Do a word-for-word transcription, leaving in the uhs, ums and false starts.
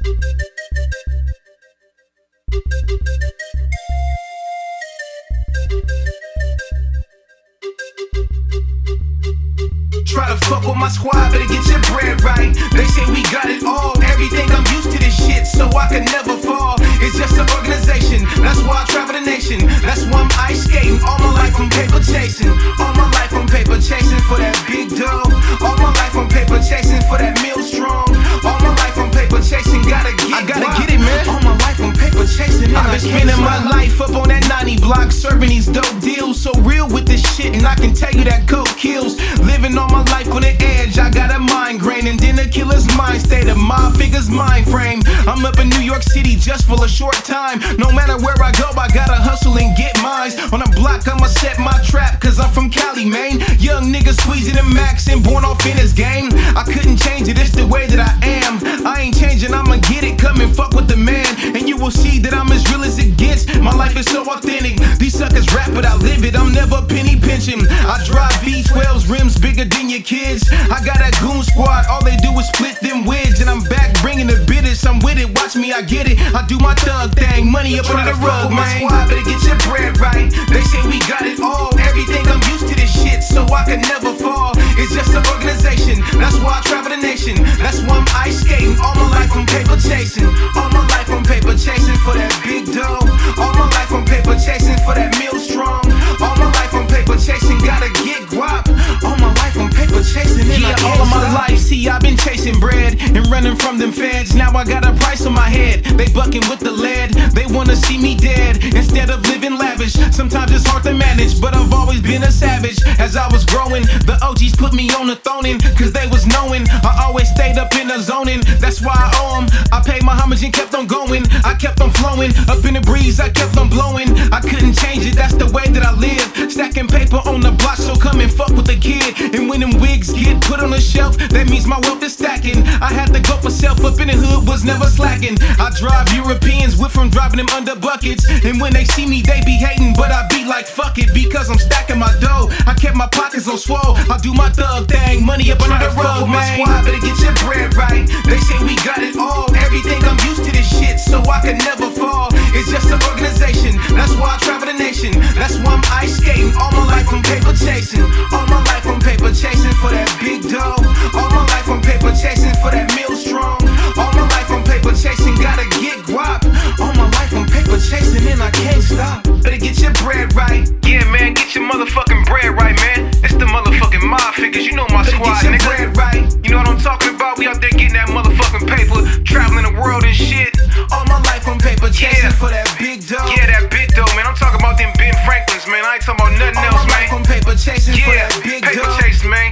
Try to fuck with my squad, better get your bread right. They say we got it all, everything, I'm used to this shit, so I can never fall. It's just an organization, that's why I travel the nation. That's why I'm ice skating, all my life I'm paper chasing. All my life I'm paper chasing for that big dough. All my life I'm paper chasing for that meal strong. All my life I'm paper chasing, gotta get I gotta wild. Get it, man. All my life I'm paper chasing. I've been spending my life up on that ninety block, serving these dope deals. So real with this shit, and I can tell you that coke kills. Living all my life on the edge, I got a migraine, and then the killer's mind state of my figure's mind frame. I'm up in New York City just for a short time. No matter where I go, I gotta hustle and get mines. On the block, I'ma set my trap, cause I'm from Cali, man. Young nigga squeezing the max and born off in this game. I couldn't change it, it's the way that I am. I ain't changing, I'ma get it, come and fuck with the man, and you will see that I'm as real as it gets. My life is so authentic, these suckers rap but I live it. I'm never penny pinching. I drive V twelves, rims bigger than your kids. I got that goon squad, all they do is split them wigs. And I'm back bringing the bitters, I'm with it, watch me, I get it. I do my thug thing, money up under the rug, man. My squad, better get your bread right. They say we got it all, everything, I'm used to this shit, so I can never fall. It's just an organization, that's why I travel the nation. That's why I'm ice skating, all my life I'm paper chasing. All my life I'm paper chasing for that big dough. All my life I'm paper chasing for that meal strong. All my life I'm paper chasing, gotta get guap. All my life I'm paper chasing, and yeah, I all of my stop. Life, see, I've been chasing bread and running from them feds. Now I got a price on my head, they bucking with the lead. They wanna see me dead instead of living lavish. Sometimes it's hard to manage, but I've always been a savage. As I was growing, the O Gs put me on the throning, cause they was knowing I always stayed up in the zoning. That's why I owe 'em. I paid my homage and kept on going. I kept on flowing, up in the breeze, I kept on blowing. I couldn't change it, that's the way that I live. Stacking paper on the block, so come and fuck with the kid. And when them wigs get put on the shelf, that means my wealth is stacking. I had to go for self, up in the hood, was never slacking. I drive Europeans with from driving them under buckets. And when they see me, they be hating, but I be like, fuck it, because I'm stacking my dough. I kept my pockets on swole, I do my thug thing, money up under the rug, man. My squad, better get your bread right. They say we got it all, everything, I'm used to this shit, so I can never fall. It's just an organization, that's why I travel the nation. That's why I'm ice skating, all my life I'm paper chasing. All my life I'm paper chasing for that big dough. All my life I'm paper chasing for that meal strong. All my life I'm paper chasing, gotta get guap. All my life I'm paper chasing, and I can't stop. Better get your bread right. Yeah, man, get your motherfucking bread right, man. It's the motherfucking mob figures, you know my Better squad, get your nigga. Bread right. You know what I'm talking about? We out there getting that motherfucking paper, traveling the world and shit. All my life I'm paper chasing yeah. for that big dough. Yeah, that big dough, man. I'm talking about them Ben Franklins, man. I ain't talking about nothing All else, my man. Life I'm paper chasing yeah, for that big paper dough. chasing, man.